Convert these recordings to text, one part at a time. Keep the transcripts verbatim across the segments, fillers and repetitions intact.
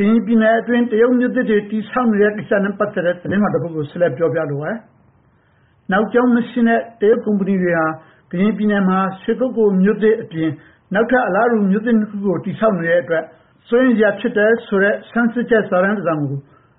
ရင်ပြည်နယ်အတွင်းတရုတ်မြို့သစ်တွေတည်ဆောက်နေတဲ့ကိစ္စနဲ့ပတ်သက်တဲ့သတင်းမှတ်တစ်ပုဒ်ကိုဆက်လက်ပြောပြလိုပါတယ်။နောက်ကျောင်းမရှိတဲ့တရုတ်ကုမ္ပဏီတွေဟာကရင်ပြည်နယ်မှာရွှေကုက္ကိုမြို့သစ်အပြင်နောက်ထပ်အလားတူမြို့သစ်နှစ်ခုကိုတည်ဆောက်နေတဲ့အတွက်စိုးရိမ်စရာဖြစ်တယ်ဆိုတဲ့ဆန်းစစ်ချက်စာတမ်းတစ်စောင်ကို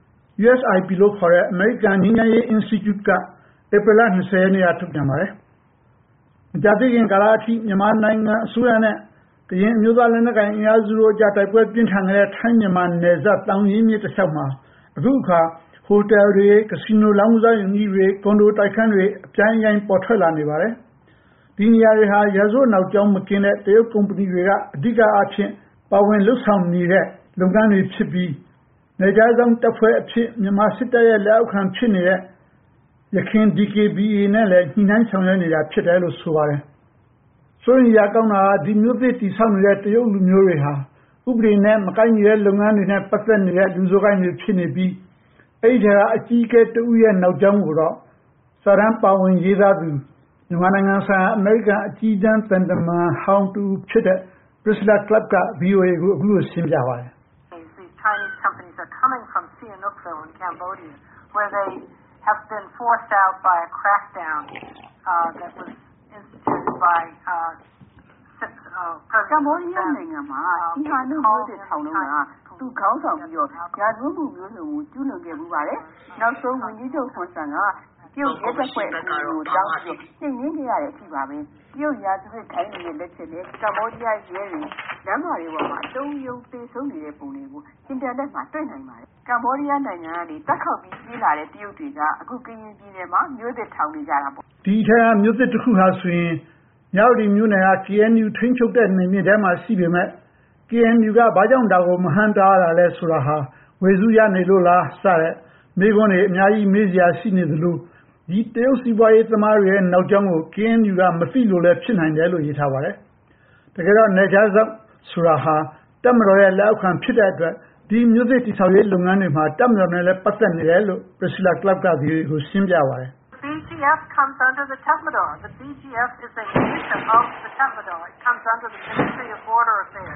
U S I P လို့ခေါ်တဲ့ American ငြိမ်းချမ်းရေး Institute ကဧပြီလ၂၀ရက်နေ့ကထုတ်ပြန်ပါတယ်။မကြာသေးခင်ကာလအထိမြန်မာနိုင်ငံအစိုးရနဲ့ကရင်အမျိုးသားလက်နက်ကိုင်အင်အားစုတို့ကြားတိုက်ပွဲပြင်းထန်နေတဲ့ထိုင်းမြန်မာနယ်စပ်တောင်ရင်းမြစ်တစ်လျှောက်မှာအခုအခါဟိုတယ်တွေ၊ကစီနိုလောင်းကစားရုံကြီးတွေ၊ကွန်ဒိုတိုက်ခန်းတွေအပြိုင်အဆိုင်ပေါ်ထွက်လာနေပါတယ်။ဒီနေရာတွေဟာရာဇဝတ်နောက်ကျောင်းမကင်းတဲ့တရုတ်ကုမ္ပဏီတွေကအဓိကအားဖြင့်ပါဝင်လှုပ်ဆောင်နေတဲ့လုပ်ငန်းတွေဖြစ်ပြီးနယ်ခြားစောင့်တပ်ဖွဲ့အဖြစ်မြန်မာစစ်တပ်ရဲ့လက်အောက်ခံဖြစ်နေတဲ့ရခိုင် D K B A နဲ့လည်းညှိနှိုင်းဆောင်ရွက်နေတာဖြစ်တယ်လို့ဆိုပါတယ်။ဆိုရင်ရကောင်းတာဒီမျိုးသစ်တည်ဆောက်နေတဲ့တရုတ်လူမျိုးတွေဟာဥပဒေနဲ့မကိုက်ညီတဲ့လုပ်ငန်းတွေနဲ့ပတ်သက်နေတဲ့လူဆိုကိုင်းတွေဖြစ်နေပြီးအဲ့ဒီကအကြီးအကဲတဦးရဲ့နောက်ကျောင်းကိုတော့စာရန်ပါဝင်ရေးသားသူမြန်မာနိုင်ငံဆိုင်ရာအမေရိကန်အကြီးတန်းတန်တမန်ဟောင်းတူဖြစ်တဲ့ Priscilla Clapp က V O A ကိုအခုလိုရှင်းပြပါတယ်။ These Chinese companies are coming from Sihanoukville in Cambodia where they have been forced out by a crackdown uh, that was instituted by uh, six, uh, Cambodia နိုင်ငံမှာဒီဟာလို့ပြောတဲ့ထောင်လုံးကသူခေါင်းဆောင်ပြီးတော့ရာဇဝတ်မှုမျိုးစုံကိုကျူးလွန်ခဲ့မှုပါတယ်။နောက်ဆုံးဝန်ကြီးချုပ်ဆွန်ဆန်ကတရုတ်ရဲတပ်ဖွဲ့အကူအညီကိုတောင်းပြီးနှိမ်နင်းခဲ့ရတဲ့အထိပါပဲ။တရုတ်ရာဇဝတ်ခိုင်းနေတဲ့လက်ချက်နဲ့ကမ္ဘောဒီးယားရဲတွေလမ်းမတွေပေါ်မှာအတုံးယုံသေဆုံးနေတဲ့ပုံတွေကိုအင်တာနက်မှာတွေ့နိုင်ပါတယ်။ကမ္ဘောဒီးယားနိုင်ငံကနေတက်ခောက်ပြီးပြေးလာတဲ့တရုတ်တွေကအခုကရင်ပြည်နယ်မှာမြို့သစ်ထောင်နေကြတာပေါ့။ဒီထဲကမြို့သစ်တစ်ခုဟာဆိုရင်ရောက်ဒီမြို့နယ်က K N U ထိန်းချုပ်တဲ့နေမြေထဲမှာရှိပေမဲ့ K N U ကဘာကြောင့်ဒါကိုမဟန်တားရတာလဲဆိုတာဟာဝေစုရနေလို့လားစတဲ့မိခွန်းတွေအများကြီးမေးစရာရှိနေသလိုဒီတရုတ်စီးပွားရေးသမားတွေရဲ့နောက်ကျောင်းကို K N U ကမသိလို့လည်းဖြစ်နိုင်တယ်လို့ရေးထားပါတယ်။တကယ်တော့နေကြစောက်ဆိုတာဟာတပ်မတော်ရဲ့လက်အောက်ခံဖြစ်တဲ့အတွက်ဒီမျိုးသစ်တည်ဆောက်ရေးလုပ်ငန်းတွေမှာတပ်မတော်နဲ့လည်းပတ်သက်နေတယ်လို့ Priscilla Clapp ကဒီကိုရှင်းပြပါတယ်။ B G F comes under the Tatmadaw. The B G F is a unit of the Tatmadaw. It comes under the Ministry of Border Affairs.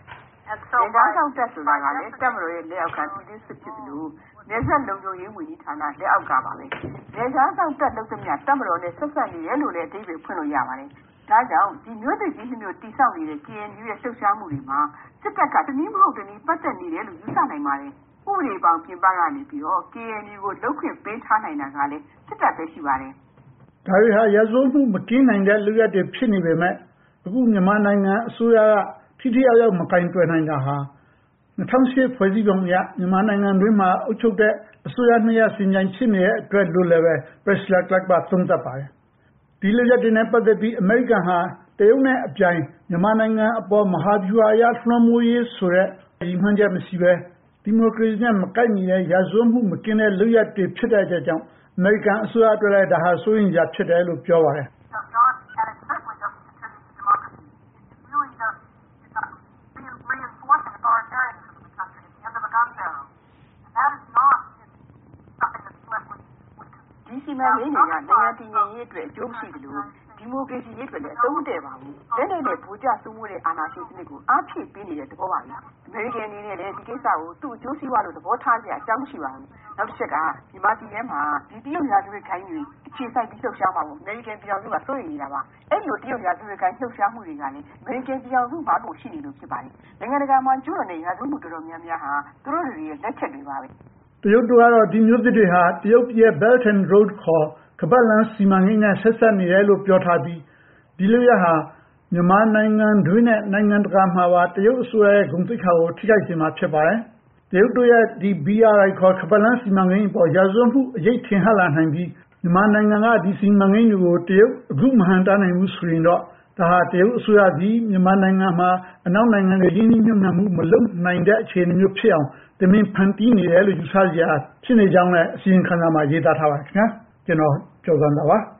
And so by thatတက်ဆိုတာကလည်းတပ်မတော်ရဲ့လက်အောက်ခံပြည်သူ့စစ်ဖြစ်တယ်လို့နေဆက်လုံခြုံရေးဝန်ကြီးဌာနလက်အောက်ကပါပဲ။နေကြားဆောင်တက်လုပ်တဲ့များတပ်မတော်နဲ့ဆက်ဆက်နေတယ်လို့လည်းအသေးသေးဖွင့်လို့ရပါတယ်။ဒါကြောင့်ဒီမျိုးတွေကြီးမျိုးတိဆောက်နေတဲ့ K N U ရဲ့လှုပ်ရှားမှုတွေမှာစစ်တပ်ကတနည်းမဟုတ်တနည်းပတ်သက်နေတယ်လို့ယူဆနိုင်ပါတယ်။ဥပဒေပေါင်းပြင်ပကနေပြီးတော့ K N U ကိုလုတ်ခွင့်ပေးထားနိုင်တာကလည်းစစ်တပ်ပဲရှိပါတယ်။ဒါတွေဟာရာဇဝတ်မှုမကင်းနိုင်တဲ့လူရတွေဖြစ်နေပေမဲ့အခုမြန်မာနိုင်ငံအစိုးရကထိထိရောက်ရောက်မကင်တွယ်နိုင်တာဟာ၂၀၀၈ဖွဲ့စည်းပုံအရမြန်မာနိုင်ငံတွင်းမှာအုပ်ချုပ်တဲ့အစိုးရနှစ်ရပ်စီမံဖြစ်နေတဲ့အတွက်လို့လည်းပဲ Priscilla Clapp ကသုံးသပ်ပါတယ်။ဒီလိုရက်တွေနဲ့ပတ်သက်ပြီးအမေရိကန်ဟာတရုတ်နဲ့အပြိုင်မြန်မာနိုင်ငံအပေါ်မဟာဗျူဟာအရလွှမ်းမိုးရေးဆိုတဲ့ရည်မှန်းချက်မရှိဘဲဒီမိုကရေစီနဲ့မကိုက်ညီတဲ့ရာဇဝတ်မှုမကင်းတဲ့လုပ်ရက်တွေဖြစ်တဲ့ကြောင့်အမေရိကန်အစိုးရအတွက်လည်းဒါဟာစိုးရိမ်စရာဖြစ်တယ်လို့ပြောပါတယ်။ဒီစီမံကိန်းတွေကနိုင်ငံတည်ငြိမ်ရေးအတွက်အကျိုးမရှိသလိုဒီမိုကရေစီရေးအတွက်လည်းအသုံးမတည့်ပါဘူး။လက်နက်နဲ့ဗိုလ်ကျစိုးမိုးတဲ့အာဏာရှင်စနစ်ကိုအားဖြည့်ပေးနေတဲ့သဘောပါပဲ။အမေရိကန်အနေနဲ့လည်းဒီကိစ္စကိုသူ့အကျိုးစီးပွားလို့သဘောထားကြအကြောင်းမရှိပါဘူး။နောက်တစ်ချက်ကမြန်မာပြည်ထဲမှာဒီတရုတ်ရာဇဝတ်ခိုင်းတွေအခြေစိုက်ပြီးလှုပ်ရှားမှာပေါ့အမေရိကန်ပြည်တော်စုကစိုးရိမ်နေတာပါ။အဲ့လိုတရုတ်ရာဇဝတ်ခိုင်းလှုပ်ရှားမှုတွေကလည်းအမေရိကန်ပြည်တော်စုမှာကိုရှိနေလို့ဖြစ်ပါတယ်။နိုင်ငံတကာမှာကျူးလွန်တဲ့ရာဇဝတ်မှုတော်တော်များများဟာသူတို့တွေရဲ့လက်ချက်တွေပါပဲ။တရုတ်တို့ကတော့ဒီမျိုးသစ်တွေဟာတရုတ်ပြည်ရဲ့ Belt and Road ခေါ်ကမ္ဘာ့လမ်းစီမံကိန်းနဲ့ဆက်ဆက်နေတယ်လို့ပြောထားပြီးဒီလိုရဟာမြန်မာနိုင်ငံတွင်းနဲ့နိုင်ငံတကာမှာပါတရုတ်အစိုးရရဲ့ဂုဏ်သိက္ခာကိုထိခိုက်စေမှာဖြစ်ပါတယ်။တရုတ်တို့ရဲ့ဒီ B R I ခေါ်ကမ္ဘာ့လမ်းစီမံကိန်းပေါ်ရာဇဝတ်မှုအရေးထင်ဟပ်လာနိုင်ပြီးမြန်မာနိုင်ငံကဒီစီမံကိန်းတွေကိုတရုတ်အခုမဟန်တားနိုင်ဘူးဆိုရင်တော့ဒါဟာတရုတ်အစိုးရကြီးမြန်မာနိုင်ငံမှာအနောက်နိုင်ငံတွေရင်းနှီးမြှုပ်နှံမှုမလုပ်နိုင်တဲ့အခြေအနေမျိုးဖြစ်အောင်တမင်ဖန်တီးနေတယ်လို့ယူဆကြဖြစ်နေကြောင်းလည်းအစီရင်ခံစာမှာရေးသားထားပါတယ်ခင်ဗျာကျွန်တော်ပြောပြတာပါ